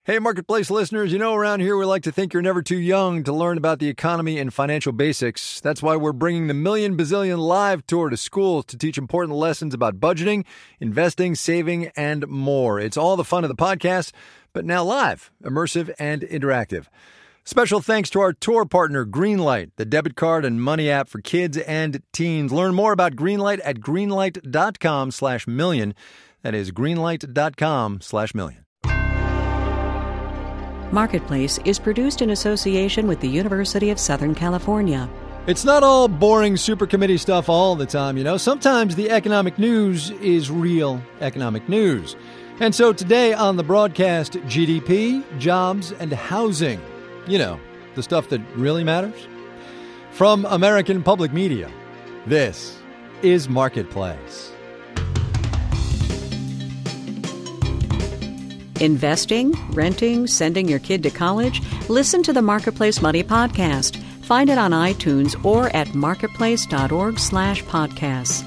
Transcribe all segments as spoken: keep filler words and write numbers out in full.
Hey, Marketplace listeners, you know around here we like to think you're never too young to learn about the economy and financial basics. That's why we're bringing the Million Bazillion Live Tour to schools to teach important lessons about budgeting, investing, saving, and more. It's all the fun of the podcast, but now live, immersive, and interactive. Special thanks to our tour partner, Greenlight, the debit card and money app for kids and teens. Learn more about Greenlight at greenlight.com slash million. That is greenlight.com slash million. Marketplace is produced in association with the University of Southern California. It's not all boring super committee stuff all the time, you know. Sometimes the economic news is real economic news. And so today on the broadcast, G D P, jobs, and housing. You know, the stuff that really matters. From American Public Media, this is Marketplace. Investing, renting, sending your kid to college? Listen to the Marketplace Money Podcast. Find it on iTunes or at marketplace.org slash podcasts.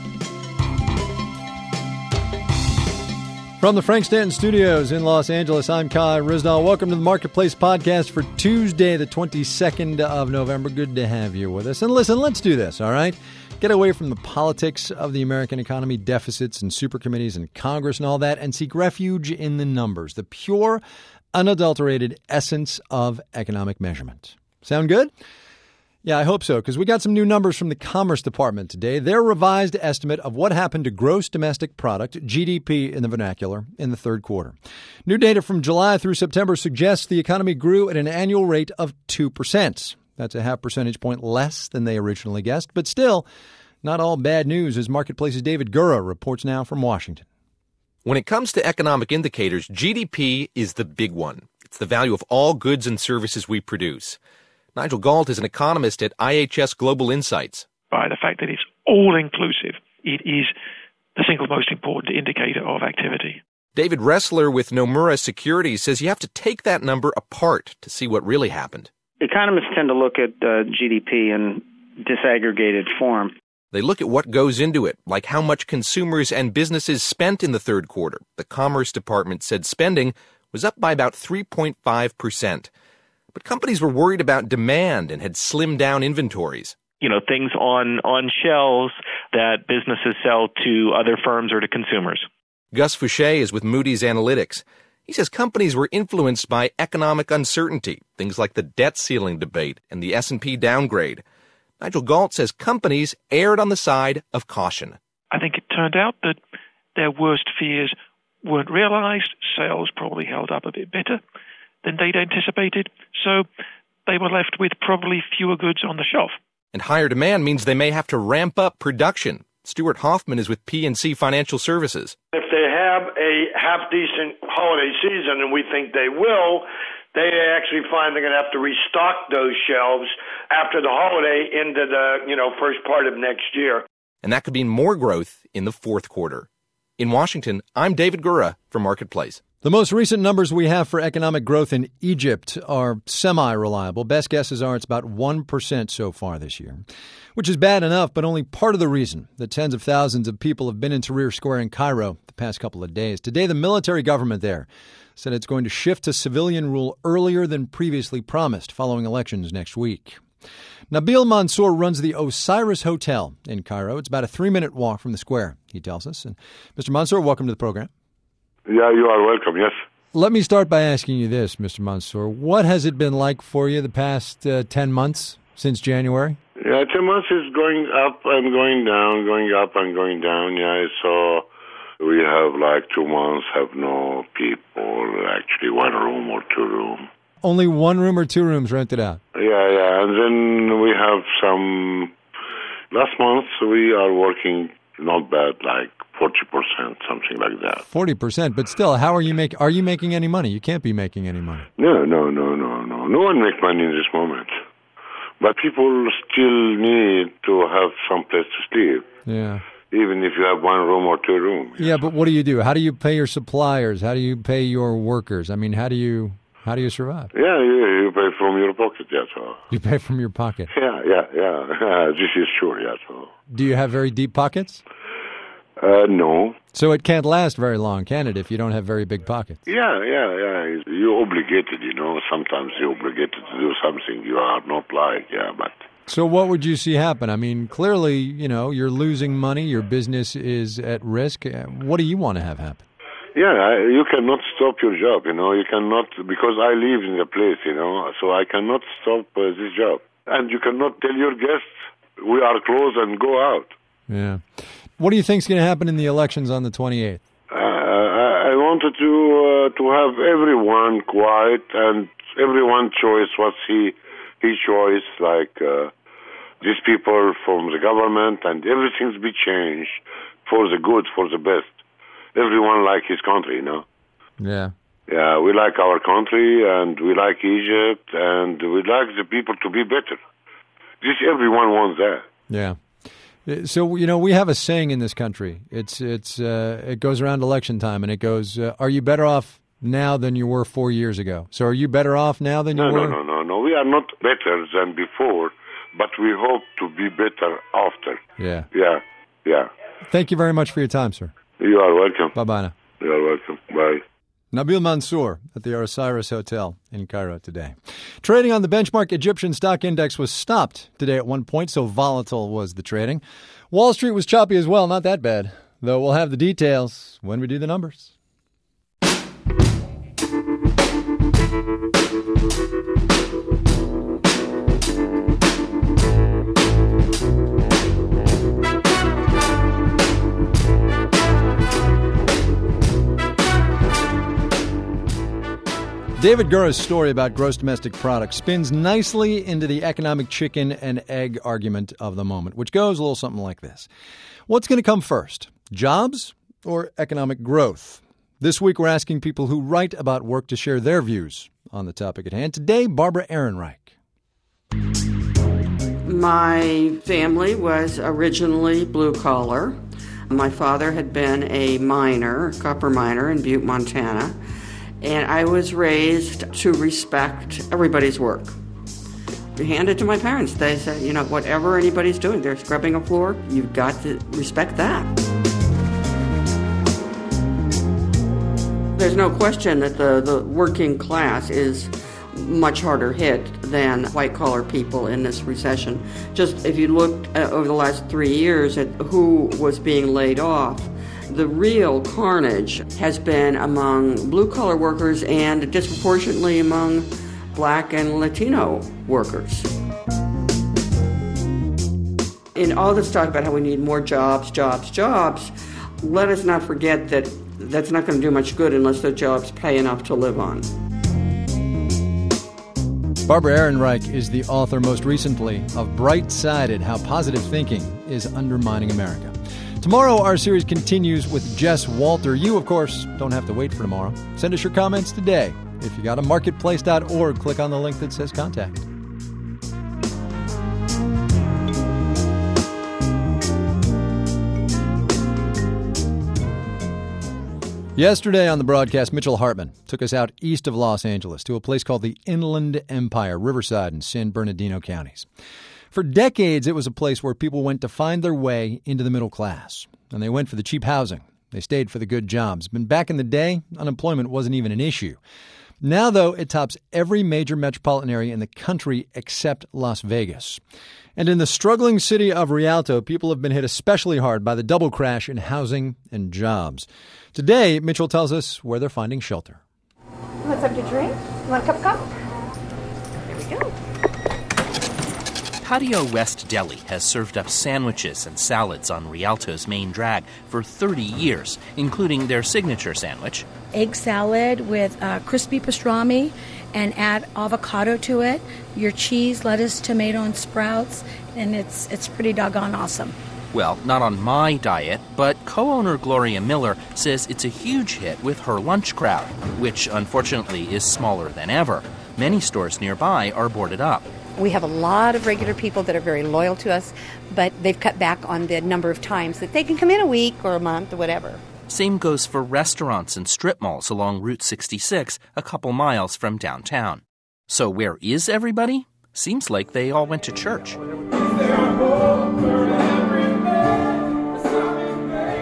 From the Frank Stanton Studios in Los Angeles, I'm Kai Ryssdal. Welcome to the Marketplace Podcast for Tuesday, the twenty-second of November. Good to have you with us. And listen, let's do this, all right? Get away from the politics of the American economy, deficits and super committees and Congress and all that, and seek refuge in the numbers, the pure, unadulterated essence of economic measurement. Sound good? Yeah, I hope so, because we got some new numbers from the Commerce Department today. Their revised estimate of what happened to gross domestic product, G D P in the vernacular, in the third quarter. New data from July through September suggests the economy grew at an annual rate of two percent. That's a half percentage point less than they originally guessed, but still not all bad news, as Marketplace's David Gura reports now from Washington. When it comes to economic indicators, G D P is the big one. It's the value of all goods and services we produce. Nigel Galt is an economist at I H S Global Insights. By the fact that it's all-inclusive, it is the single most important indicator of activity. David Ressler with Nomura Securities says you have to take that number apart to see what really happened. Economists tend to look at uh, G D P in disaggregated form. They look at what goes into it, like how much consumers and businesses spent in the third quarter. The Commerce Department said spending was up by about three point five percent. But companies were worried about demand and had slimmed down inventories. You know, things on, on shelves that businesses sell to other firms or to consumers. Gus Fouché is with Moody's Analytics. He says companies were influenced by economic uncertainty, things like the debt ceiling debate and the S and P downgrade. Nigel Galt says companies erred on the side of caution. I think it turned out that their worst fears weren't realized. Sales probably held up a bit better than they'd anticipated, so they were left with probably fewer goods on the shelf. And higher demand means they may have to ramp up production. Stuart Hoffman is with P and C Financial Services. If they have a half-decent holiday season, and we think they will, they actually find they're going to have to restock those shelves after the holiday into the, you know, first part of next year. And that could mean more growth in the fourth quarter. In Washington, I'm David Gura for Marketplace. The most recent numbers we have for economic growth in Egypt are semi-reliable. Best guesses are it's about one percent so far this year, which is bad enough, but only part of the reason that tens of thousands of people have been in Tahrir Square in Cairo the past couple of days. Today, the military government there said it's going to shift to civilian rule earlier than previously promised following elections next week. Nabil Mansour runs the Osiris Hotel in Cairo. It's about a three-minute walk from the square, he tells us. And Mister Mansour, welcome to the program. Yeah, you are welcome, yes. Let me start by asking you this, Mister Mansour. What has it been like for you the past uh, ten months since January? Yeah, ten months is going up and going down, going up and going down. Yeah, so we have like two months have no people, actually one room or two room. Only one room or two rooms rented out? Yeah, yeah, and then we have some, last month we are working not bad, like forty percent, something like that. forty percent, but still, how are you make? Are you making any money? You can't be making any money. No, no, no, no, no. No one makes money in this moment. But people still need to have some place to sleep. Yeah. Even if you have one room or two rooms. Yeah, but what do you do? How do you pay your suppliers? How do you pay your workers? I mean, how do you how do you survive? Yeah, you, you pay from your pocket, yeah. So. You pay from your pocket? Yeah, yeah, yeah. This is sure, yeah. So. Do you have very deep pockets? Uh, no. So it can't last very long, can it, if you don't have very big pockets? Yeah, yeah, yeah. You're obligated, you know. Sometimes you're obligated to do something you are not like, yeah, but... So what would you see happen? I mean, clearly, you know, you're losing money, your business is at risk. What do you want to have happen? Yeah, I, you cannot stop your job, you know. You cannot, because I live in the place, you know, so I cannot stop uh, this job. And you cannot tell your guests, we are closed and go out. Yeah. What do you think is going to happen in the elections on the twenty-eighth? Uh, I, I wanted to uh, to have everyone quiet and everyone choice what's he, his choice, like uh, these people from the government, and everything's be changed for the good, for the best. Everyone like his country, you know. Yeah. Yeah, we like our country, and we like Egypt, and we like the people to be better. This everyone wants that. Yeah. So, you know, we have a saying in this country. It's it's uh, it goes around election time, and it goes, uh, are you better off now than you were four years ago? So are you better off now than you no, were? No, no, no, no. We are not better than before, but we hope to be better after. Yeah. Yeah, yeah. Thank you very much for your time, sir. You are welcome. Bye-bye now. You are welcome. Bye. Nabil Mansour at the Osiris Hotel in Cairo today. Trading on the benchmark Egyptian stock index was stopped today at one point, so volatile was the trading. Wall Street was choppy as well, not that bad, though we'll have the details when we do the numbers. David Gura's story about gross domestic product spins nicely into the economic chicken and egg argument of the moment, which goes a little something like this. What's going to come first, jobs or economic growth? This week, we're asking people who write about work to share their views on the topic at hand. Today, Barbara Ehrenreich. My family was originally blue-collar. My father had been a miner, a copper miner in Butte, Montana. And I was raised to respect everybody's work. I handed it to my parents. They said, you know, whatever anybody's doing, they're scrubbing a floor, you've got to respect that. There's no question that the, the working class is much harder hit than white-collar people in this recession. Just if you looked at, over the last three years at who was being laid off, the real carnage has been among blue-collar workers and disproportionately among black and Latino workers. In all this talk about how we need more jobs, jobs, jobs, let us not forget that that's not going to do much good unless the jobs pay enough to live on. Barbara Ehrenreich is the author most recently of Bright-Sided, How Positive Thinking is Undermining America. Tomorrow, our series continues with Jess Walter. You, of course, don't have to wait for tomorrow. Send us your comments today. If you got a marketplace dot org, click on the link that says contact. Yesterday on the broadcast, Mitchell Hartman took us out east of Los Angeles to a place called the Inland Empire, Riverside and San Bernardino counties. For decades, it was a place where people went to find their way into the middle class. And they went for the cheap housing. They stayed for the good jobs. But back in the day, unemployment wasn't even an issue. Now, though, it tops every major metropolitan area in the country except Las Vegas. And in the struggling city of Rialto, people have been hit especially hard by the double crash in housing and jobs. Today, Mitchell tells us where they're finding shelter. You want something to drink? You want a cup of coffee? Here we go. Patio West Deli has served up sandwiches and salads on Rialto's main drag for thirty years, including their signature sandwich. Egg salad with uh, crispy pastrami and add avocado to it, your cheese, lettuce, tomato, and sprouts, and it's it's pretty doggone awesome. Well, not on my diet, but co-owner Gloria Miller says it's a huge hit with her lunch crowd, which unfortunately is smaller than ever. Many stores nearby are boarded up. We have a lot of regular people that are very loyal to us, but they've cut back on the number of times that they can come in a week or a month or whatever. Same goes for restaurants and strip malls along Route sixty-six, a couple miles from downtown. So where is everybody? Seems like they all went to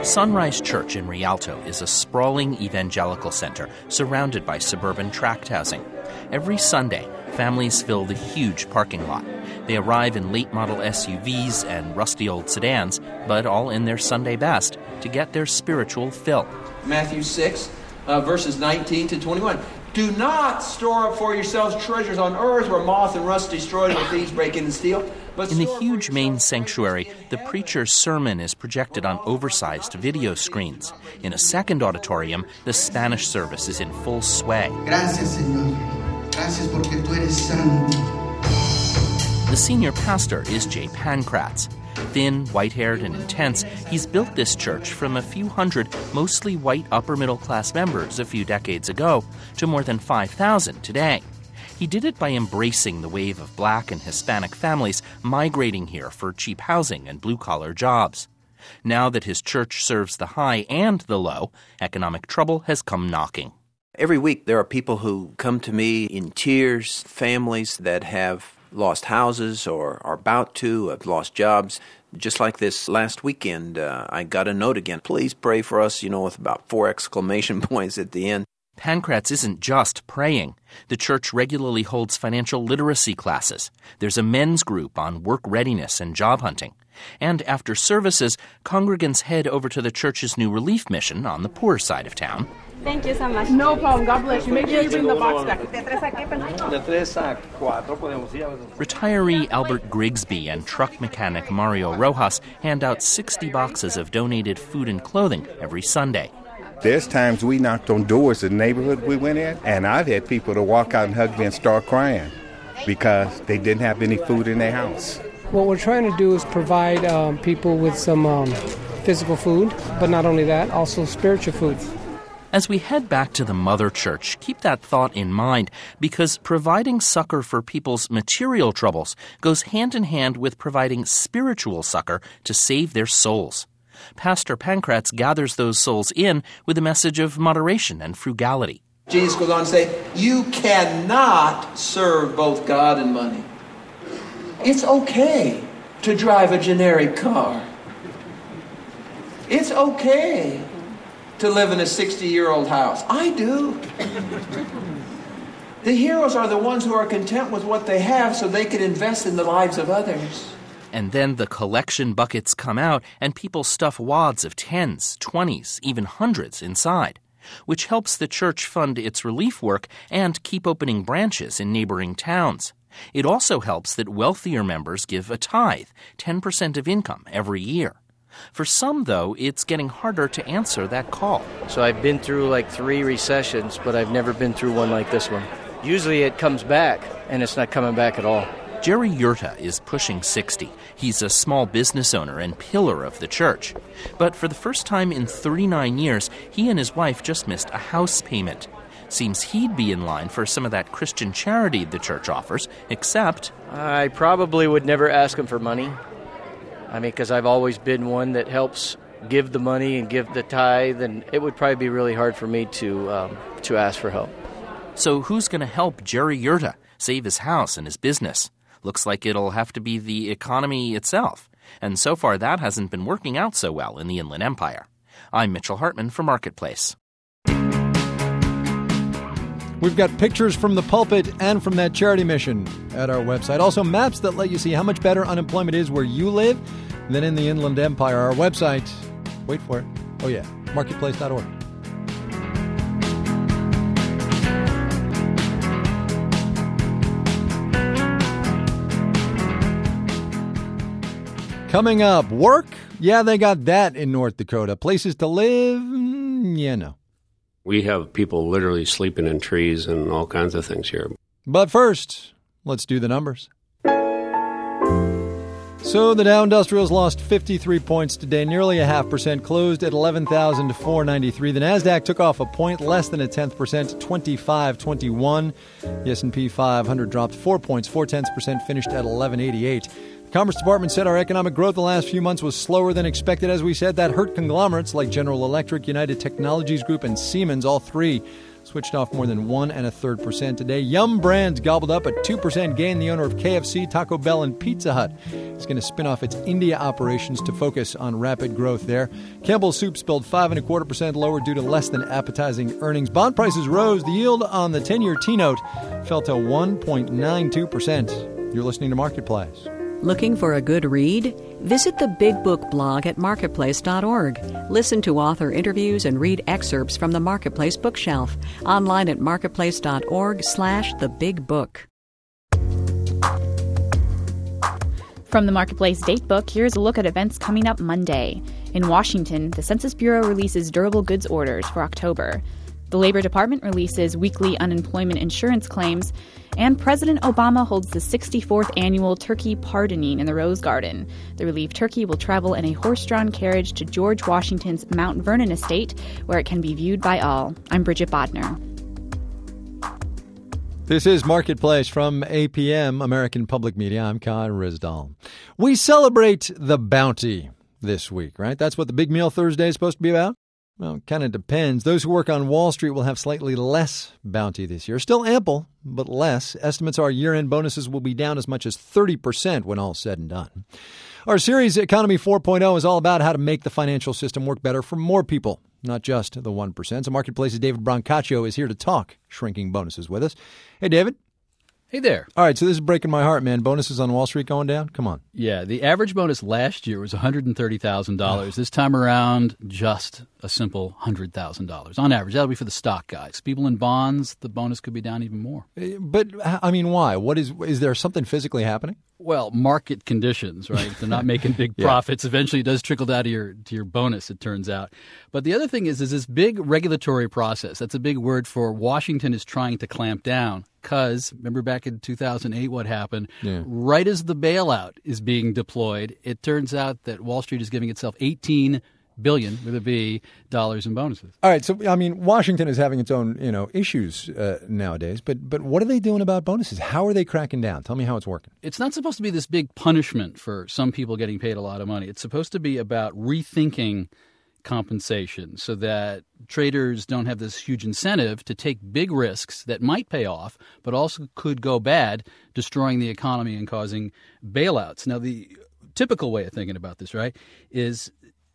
Sunrise Church in Rialto is a sprawling evangelical center surrounded by suburban tract housing. Every Sunday, families fill the huge parking lot. They arrive in late-model S U Vs and rusty old sedans, but all in their Sunday best to get their spiritual fill. Matthew six, uh, verses nineteen to twenty-one. Do not store up for yourselves treasures on earth where moth and rust destroy and thieves break in and steal. But in the huge main sanctuary, the preacher's sermon is projected on oversized video screens. In a second auditorium, the Spanish service is in full sway. Gracias, Señor. Gracias porque tú eres santo. The senior pastor is Jay Pancratz. Thin, white-haired, and intense, he's built this church from a few hundred mostly white upper-middle-class members a few decades ago to more than five thousand today. He did it by embracing the wave of black and Hispanic families migrating here for cheap housing and blue-collar jobs. Now that his church serves the high and the low, economic trouble has come knocking. Every week there are people who come to me in tears, families that have lost houses or are about to, have lost jobs. Just like this last weekend, uh, I got a note again. Please pray for us, you know, with about four exclamation points at the end. Pancratz isn't just praying. The church regularly holds financial literacy classes. There's a men's group on work readiness and job hunting. And after services, congregants head over to the church's new relief mission on the poor side of town. Thank you so much. No problem. God bless you. Make sure you bring the box back. Retiree Albert Grigsby and truck mechanic Mario Rojas hand out sixty boxes of donated food and clothing every Sunday. There's times we knocked on doors in the neighborhood we went in, and I've had people to walk out and hug me and start crying because they didn't have any food in their house. What we're trying to do is provide um, people with some um, physical food, but not only that, also spiritual food. As we head back to the mother church, keep that thought in mind, because providing succor for people's material troubles goes hand in hand with providing spiritual succor to save their souls. Pastor Pancratz gathers those souls in with a message of moderation and frugality. Jesus goes on to say, you cannot serve both God and money. It's okay to drive a generic car. It's okay to live in a sixty-year-old house. I do. The heroes are the ones who are content with what they have so they can invest in the lives of others. And then the collection buckets come out and people stuff wads of tens, twenties, even hundreds inside, which helps the church fund its relief work and keep opening branches in neighboring towns. It also helps that wealthier members give a tithe, ten percent of income every year. For some, though, it's getting harder to answer that call. So I've been through like three recessions, but I've never been through one like this one. Usually it comes back, and it's not coming back at all. Jerry Yurta is pushing sixty. He's a small business owner and pillar of the church. But for the first time in thirty-nine years, he and his wife just missed a house payment. Seems he'd be in line for some of that Christian charity the church offers, except... I probably would never ask him for money. I mean, because I've always been one that helps give the money and give the tithe, and it would probably be really hard for me to um, to ask for help. So who's going to help Jerry Yurta save his house and his business? Looks like it'll have to be the economy itself. And so far, that hasn't been working out so well in the Inland Empire. I'm Mitchell Hartman for Marketplace. We've got pictures from the pulpit and from that charity mission at our website. Also, maps that let you see how much better unemployment is where you live than in the Inland Empire. Our website, wait for it. Oh, yeah, marketplace dot org. Coming up, work? Yeah, they got that in North Dakota. Places to live? Yeah, no. We have people literally sleeping in trees and all kinds of things here. But first, let's do the numbers. So the Dow Industrials lost fifty-three points today, nearly a half percent, closed at eleven thousand four hundred ninety-three. The Nasdaq took off a point, less than a tenth percent, twenty-five twenty-one. The S and P five hundred dropped four points, four tenths percent, finished at eleven eighty-eight. The Commerce Department said our economic growth the last few months was slower than expected. As we said, that hurt conglomerates like General Electric, United Technologies Group, and Siemens, all three switched off more than one and a third percent today. Yum Brands gobbled up a two percent gain. The owner of K F C, Taco Bell, and Pizza Hut is going to spin off its India operations to focus on rapid growth there. Campbell's Soup spilled five and a quarter percent lower due to less than appetizing earnings. Bond prices rose. The yield on the ten-year T-note fell to one point nine two percent. You're listening to Marketplace. Looking for a good read? Visit the Big Book blog at marketplace dot org. Listen to author interviews and read excerpts from the Marketplace bookshelf. Online at marketplace dot org slash the big book. From the Marketplace Datebook, here's a look at events coming up Monday. In Washington, the Census Bureau releases durable goods orders for October. The Labor Department releases weekly unemployment insurance claims, and President Obama holds the sixty-fourth annual turkey pardoning in the Rose Garden. The relieved turkey will travel in a horse-drawn carriage to George Washington's Mount Vernon estate, where it can be viewed by all. I'm Bridget Bodner. This is Marketplace from A P M, American Public Media. I'm Kai Ryssdal. We celebrate the bounty this week, right? That's what the Big Meal Thursday is supposed to be about? Well, it kind of depends. Those who work on Wall Street will have slightly less bounty this year. Still ample, but less. Estimates are year-end bonuses will be down as much as thirty percent when all said and done. Our series, Economy four point oh, is all about how to make the financial system work better for more people, not just the one percent. So Marketplace's David Brancaccio is here to talk shrinking bonuses with us. Hey, David. Hey there. All right, so this is breaking my heart, man. Bonuses on Wall Street going down? Come on. Yeah, the average bonus last year was one hundred thirty thousand dollars. This time around, just a simple one hundred thousand dollars on average. That'll be for the stock guys. People in bonds, the bonus could be down even more. But, I mean, why? What is is there something physically happening? Well, market conditions, right? They're not making big yeah. profits. Eventually, it does trickle down to your to your bonus, it turns out. But the other thing is, is this big regulatory process. That's a big word for Washington is trying to clamp down. Because, remember back in two thousand eight what happened? Yeah. Right as the bailout is being deployed, it turns out that Wall Street is giving itself eighteen billion dollars with a B dollars in bonuses. All right, so I mean, Washington is having its own, you know, issues uh, nowadays. But but what are they doing about bonuses? How are they cracking down? Tell me how it's working. It's not supposed to be this big punishment for some people getting paid a lot of money. It's supposed to be about rethinking compensation so that traders don't have this huge incentive to take big risks that might pay off, but also could go bad, destroying the economy and causing bailouts. Now, the typical way of thinking about this, right, is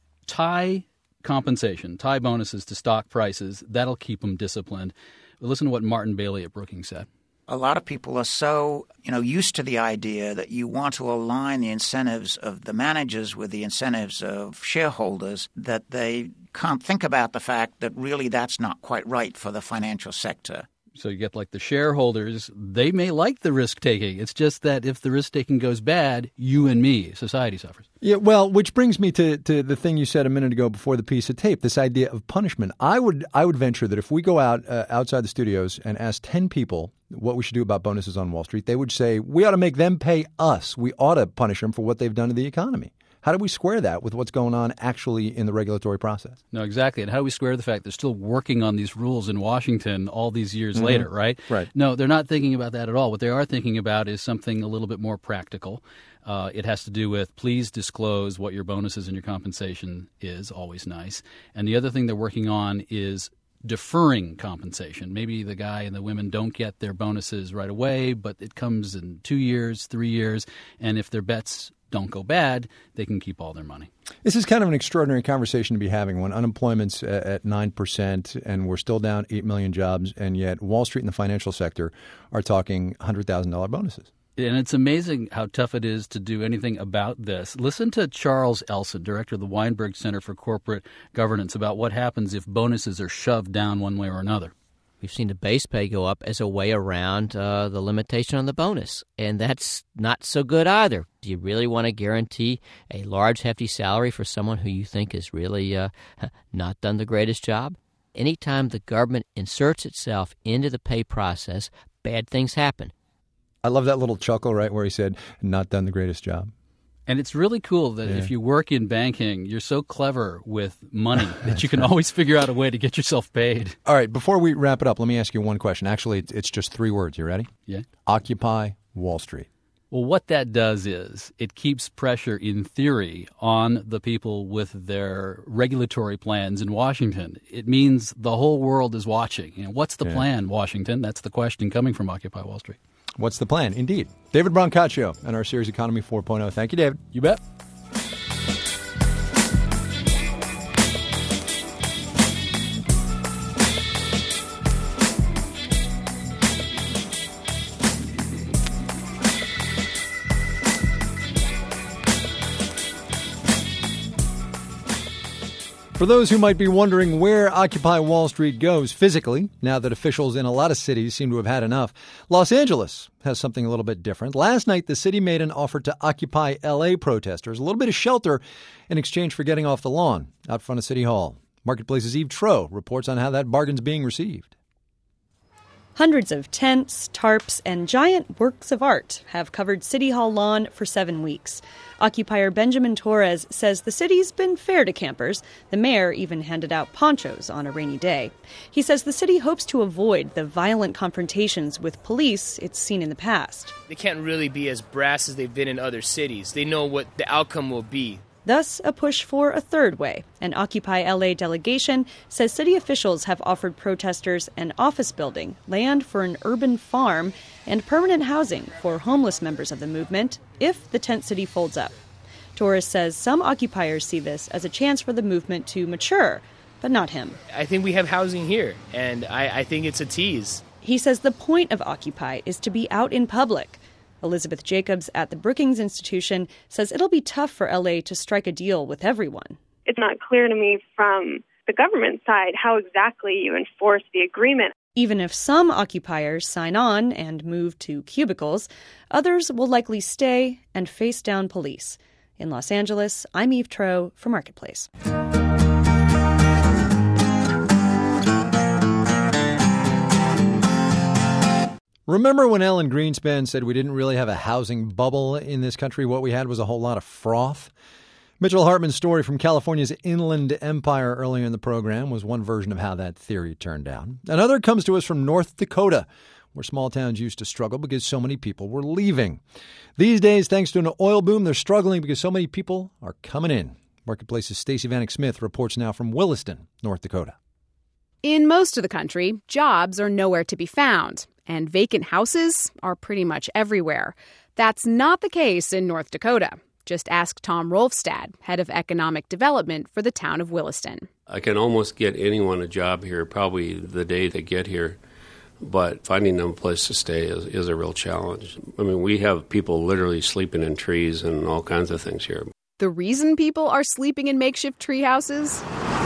tie compensation, tie bonuses to stock prices. That'll keep them disciplined. Listen to what Martin Bailey at Brookings said. A lot of people are so, you know, used to the idea that you want to align the incentives of the managers with the incentives of shareholders that they can't think about the fact that really that's not quite right for the financial sector. So you get like the shareholders, they may like the risk-taking. It's just that if the risk-taking goes bad, you and me, society suffers. Yeah, well, which brings me to, to the thing you said a minute ago before the piece of tape, this idea of punishment. I would I would venture that if we go out uh, outside the studios and ask ten people what we should do about bonuses on Wall Street, they would say we ought to make them pay us. We ought to punish them for what they've done to the economy. How do we square that with what's going on actually in the regulatory process? No, exactly. And how do we square the fact they're still working on these rules in Washington all these years Mm-hmm. later, right? Right. No, they're not thinking about that at all. What they are thinking about is something a little bit more practical. Uh, it has to do with please disclose what your bonuses and your compensation is, always nice. And the other thing they're working on is deferring compensation. Maybe the guy and the women don't get their bonuses right away, but it comes in two years, three years, and if their bets don't go bad, they can keep all their money. This is kind of an extraordinary conversation to be having when unemployment's at nine percent and we're still down eight million jobs, and yet Wall Street and the financial sector are talking one hundred thousand dollars bonuses. And it's amazing how tough it is to do anything about this. Listen to Charles Elson, director of the Weinberg Center for Corporate Governance, about what happens if bonuses are shoved down one way or another. We've seen the base pay go up as a way around uh, the limitation on the bonus, and that's not so good either. Do you really want to guarantee a large, hefty salary for someone who you think has really uh, not done the greatest job? Anytime the government inserts itself into the pay process, bad things happen. I love that little chuckle, right, where he said, not done the greatest job. And it's really cool that yeah. if you work in banking, you're so clever with money that you can always figure out a way to get yourself paid. All right, before we wrap it up, let me ask you one question. Actually, it's just three words. You ready? Yeah. Occupy Wall Street. Well, what that does is it keeps pressure, in theory, on the people with their regulatory plans in Washington. It means the whole world is watching. You know, what's the yeah. plan, Washington? That's the question coming from Occupy Wall Street. What's the plan? Indeed. David Brancaccio and our series Economy four point oh. Thank you, David. You bet. For those who might be wondering where Occupy Wall Street goes physically, now that officials in a lot of cities seem to have had enough, Los Angeles has something a little bit different. Last night, the city made an offer to Occupy L A protesters a little bit of shelter in exchange for getting off the lawn out front of City Hall. Marketplace's Eve Troeh reports on how that bargain's being received. Hundreds of tents, tarps, and giant works of art have covered City Hall lawn for seven weeks. Occupier Benjamin Torres says the city's been fair to campers. The mayor even handed out ponchos on a rainy day. He says the city hopes to avoid the violent confrontations with police it's seen in the past. They can't really be as brass as they've been in other cities. They know what the outcome will be. Thus, a push for a third way. An Occupy L A delegation says city officials have offered protesters an office building, land for an urban farm, and permanent housing for homeless members of the movement if the tent city folds up. Torres says some occupiers see this as a chance for the movement to mature, but not him. I think we have housing here, and I, I think it's a tease. He says the point of Occupy is to be out in public. Elizabeth Jacobs at the Brookings Institution says it'll be tough for L A to strike a deal with everyone. It's not clear to me from the government side how exactly you enforce the agreement. Even if some occupiers sign on and move to cubicles, others will likely stay and face down police. In Los Angeles, I'm Eve Troeh for Marketplace. Remember when Ellen Greenspan said we didn't really have a housing bubble in this country? What we had was a whole lot of froth. Mitchell Hartman's story from California's Inland Empire earlier in the program was one version of how that theory turned out. Another comes to us from North Dakota, where small towns used to struggle because so many people were leaving. These days, thanks to an oil boom, they're struggling because so many people are coming in. Marketplace's Stacey Vanek Smith reports now from Williston, North Dakota. In most of the country, jobs are nowhere to be found, and vacant houses are pretty much everywhere. That's not the case in North Dakota. Just ask Tom Rolfstad, head of economic development for the town of Williston. I can almost get anyone a job here probably the day they get here, but finding them a place to stay is, is a real challenge. I mean, we have people literally sleeping in trees and all kinds of things here. The reason people are sleeping in makeshift tree houses?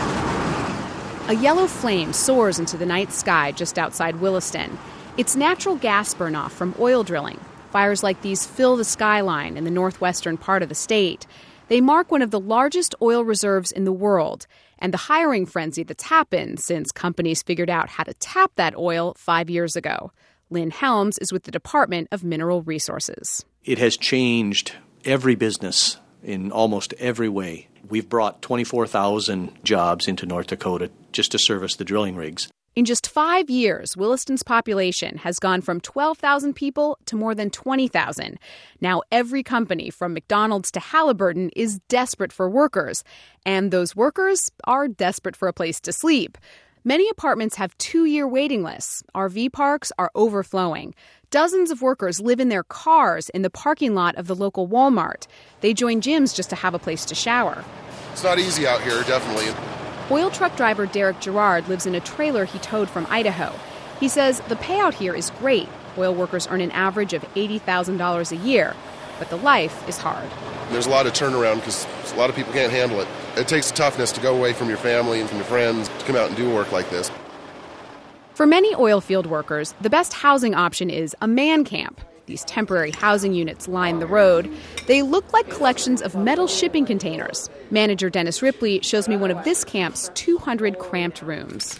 A yellow flame soars into the night sky just outside Williston. It's natural gas burn-off from oil drilling. Fires like these fill the skyline in the northwestern part of the state. They mark one of the largest oil reserves in the world, and the hiring frenzy that's happened since companies figured out how to tap that oil five years ago. Lynn Helms is with the Department of Mineral Resources. It has changed every business in almost every way. We've brought twenty-four thousand jobs into North Dakota just to service the drilling rigs. In just five years, Williston's population has gone from twelve thousand people to more than twenty thousand. Now every company from McDonald's to Halliburton is desperate for workers, and those workers are desperate for a place to sleep. Many apartments have two-year waiting lists. R V parks are overflowing. Dozens of workers live in their cars in the parking lot of the local Walmart. They join gyms just to have a place to shower. It's not easy out here, definitely. Oil truck driver Derek Gerard lives in a trailer he towed from Idaho. He says the payout here is great. Oil workers earn an average of eighty thousand dollars a year, but the life is hard. There's a lot of turnaround because a lot of people can't handle it. It takes toughness to go away from your family and from your friends to come out and do work like this. For many oil field workers, the best housing option is a man camp. These temporary housing units line the road. They look like collections of metal shipping containers. Manager Dennis Ripley shows me one of this camp's two hundred cramped rooms.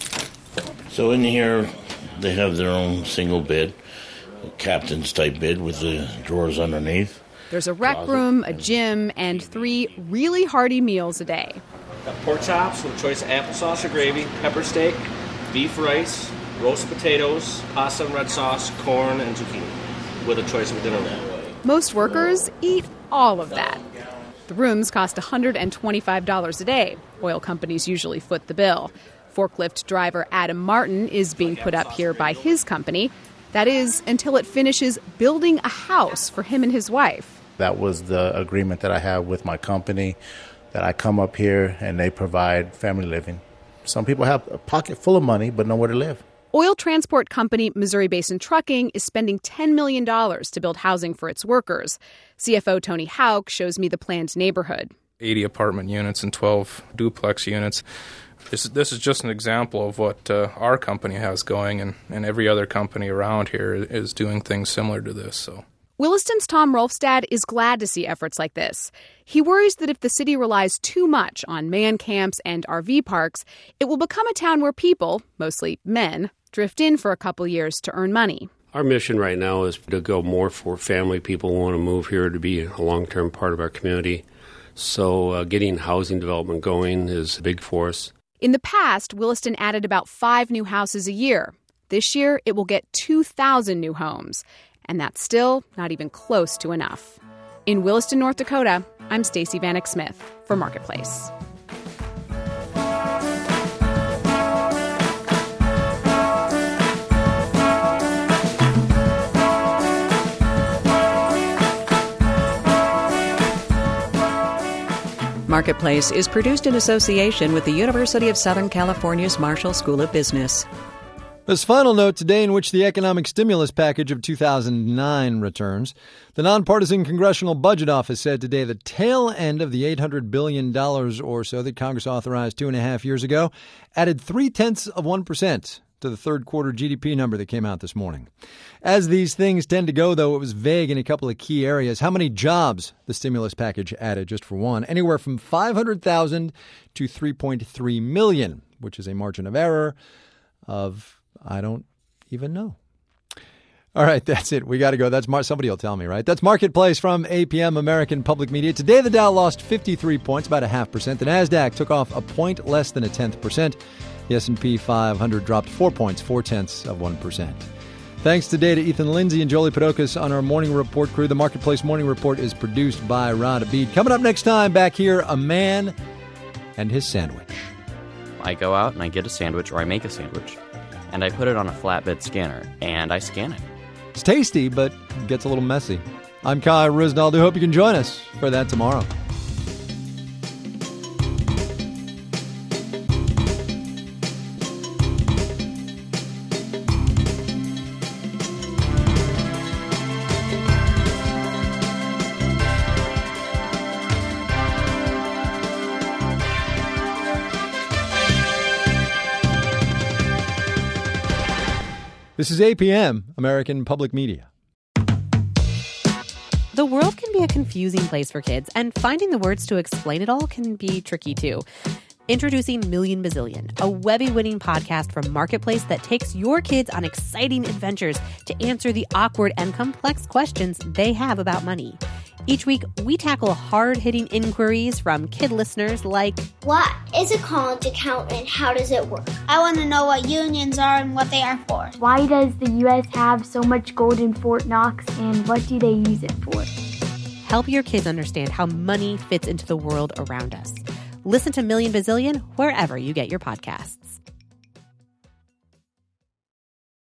So in here, they have their own single bed, a captain's type bed with the drawers underneath. There's a rec room, a gym, and three really hearty meals a day. Got pork chops with a choice of applesauce or gravy, pepper steak, beef rice, roasted potatoes, pasta and red sauce, corn, and zucchini, with a choice of a dinner roll. Most workers eat all of that. The rooms cost one hundred twenty-five dollars a day. Oil companies usually foot the bill. Forklift driver Adam Martin is being put up here by his company. That is, until it finishes building a house for him and his wife. That was the agreement that I have with my company, that I come up here and they provide family living. Some people have a pocket full of money but nowhere to live. Oil transport company Missouri Basin Trucking is spending ten million dollars to build housing for its workers. C F O Tony Hauk shows me the planned neighborhood. eighty apartment units and twelve duplex units. This is, this is just an example of what uh, our company has going, and, and every other company around here is doing things similar to this. So, Williston's Tom Rolfstad is glad to see efforts like this. He worries that if the city relies too much on man camps and R V parks, it will become a town where people, mostly men, drift in for a couple years to earn money. Our mission right now is to go more for family people who want to move here to be a long-term part of our community. So uh, getting housing development going is big for us. In the past, Williston added about five new houses a year. This year, it will get two thousand new homes. And that's still not even close to enough. In Williston, North Dakota, I'm Stacey Vanek Smith for Marketplace. Marketplace is produced in association with the University of Southern California's Marshall School of Business. This final note today, in which the economic stimulus package of two thousand nine returns. The nonpartisan Congressional Budget Office said today the tail end of the eight hundred billion dollars or so that Congress authorized two and a half years ago added three-tenths of one percent to the third quarter G D P number that came out this morning. As these things tend to go, though, it was vague in a couple of key areas. How many jobs the stimulus package added, just for one? Anywhere from five hundred thousand to three point three million, which is a margin of error of, I don't even know. All right, that's it. We got to go. That's Mar- Somebody will tell me, right? That's Marketplace from A P M American Public Media. Today, the Dow lost fifty-three points, about a half percent. The NASDAQ took off a point less than a tenth percent. The S and P five hundred dropped four points, four-tenths of one percent. Thanks today to Ethan Lindsay and Jolie Podokis on our Morning Report crew. The Marketplace Morning Report is produced by Rod Abid. Coming up next time, back here, a man and his sandwich. I go out and I get a sandwich, or I make a sandwich, and I put it on a flatbed scanner, and I scan it. It's tasty, but it gets a little messy. I'm Kai Risnaldo. Hope you can join us for that tomorrow. This is A P M, American Public Media. The world can be a confusing place for kids, and finding the words to explain it all can be tricky, too. Introducing Million Bazillion, a Webby-winning podcast from Marketplace that takes your kids on exciting adventures to answer the awkward and complex questions they have about money. Each week, we tackle hard-hitting inquiries from kid listeners like, what is a college account and how does it work? I want to know what unions are and what they are for. Why does the U S have so much gold in Fort Knox, and what do they use it for? Help your kids understand how money fits into the world around us. Listen to Million Bazillion wherever you get your podcasts.